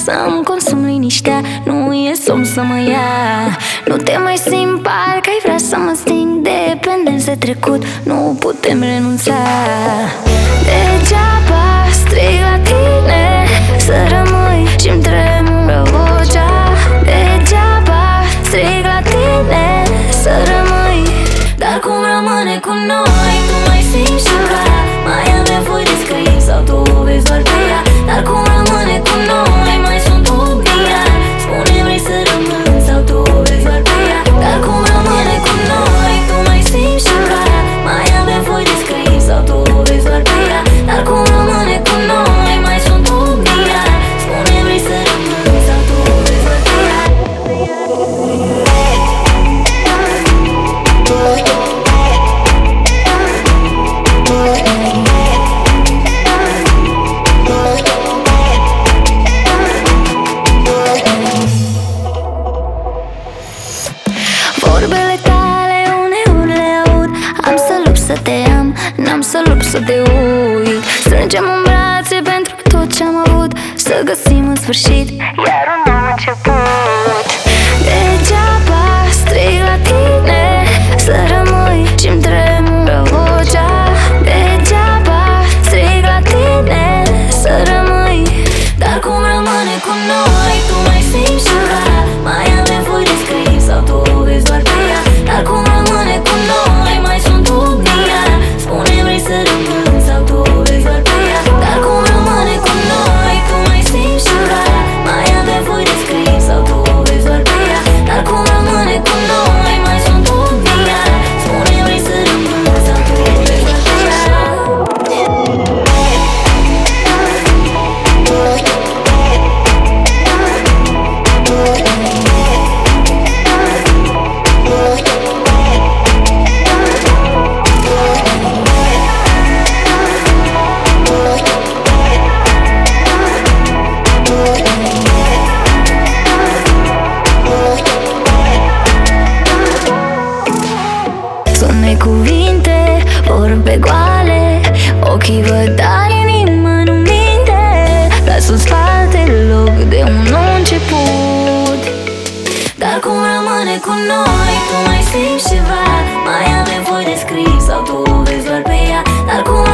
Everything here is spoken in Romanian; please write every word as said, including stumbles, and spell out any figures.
să-mi consum liniștea. Nu e somn să mă ia. Nu te mai simt, parcă ai vrea să mă sting. Dependenți de trecut, nu putem renunța. Degeaba strig la tine să rămâi și-mi tremură vocea. Degeaba strig la tine să rămâi, dar cum rămâne cu noi? Tu mai simți ceva? Mai avem voi de scris sau tu o vezi doar pe ea? Dar cum rămâne cu noi? Mai sunt dubii. Spune, vrei să rămâni sau tu o vezi doar pe ea? Dar cum rămâne cu noi? Tu mai simți ceva? Mai avem voi de scris sau tu o vezi doar pe ea? Dar cum rămâne cu noi? Mai sunt dubii. Spune, vrei să rămâni sau tu o vezi doar pe ea? Vorbele tale uneori le aud. Am să lupt să te am, n-am să lupt să te uit. Strângem în brațe pentru tot ce-am avut, să găsim în sfârșit iar un nou început. Degeaba strig la tine să rămâi și-mi tremură vocea. Degeaba strig la tine să rămâi, dar cum rămâne cu noi? Tu mai simți ceva? Mai avem voi de scris sau tu o vezi doar pe ea? Dar cum rămâne cu noi? Mai sunt dubii. Spune, vrei să rămâni sau tu o vezi doar pe ea? Dar cum rămâne cu noi? Tu mai simți ceva? Mai avem voi de scris sau tu o vezi doar pe ea? Dar cum rămâne cu noi? Mai sunt dubii. Spune, vrei să rămâni sau tu o vezi doar pe ea? Sunt necuvinte, vorbe goale, ochii văd, dar inima nu minte. Las în spate loc de un nou început. Dar cum rămâne cu noi? Tu mai simți ceva? Mai avem voi de scris sau tu o vezi doar pe ea? Dar cum